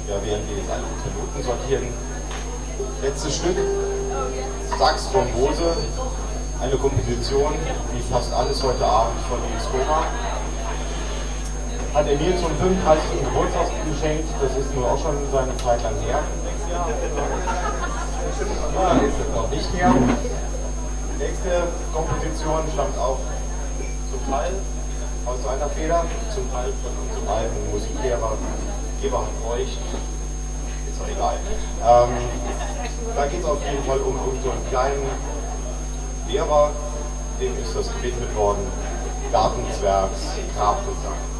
ja, während wir jetzt alle unsere Noten sortieren. Letztes Stück, Saxophon-Mose, eine Komposition, wie fast alles heute Abend von Nils Thoma. Hat er mir zum 35. Geburtstag geschenkt, das ist nur auch schon seine Zeit lang her. Ja, ist es noch nicht mehr. Die nächste Komposition stammt auch zum Teil aus seiner Feder, zum Teil von unserem alten Musiklehrer Eberhard Reucht. Ist doch egal. Da geht es auf jeden Fall um so einen kleinen Lehrer, dem ist das gewidmet worden, Gartenzwergs Grabgesang.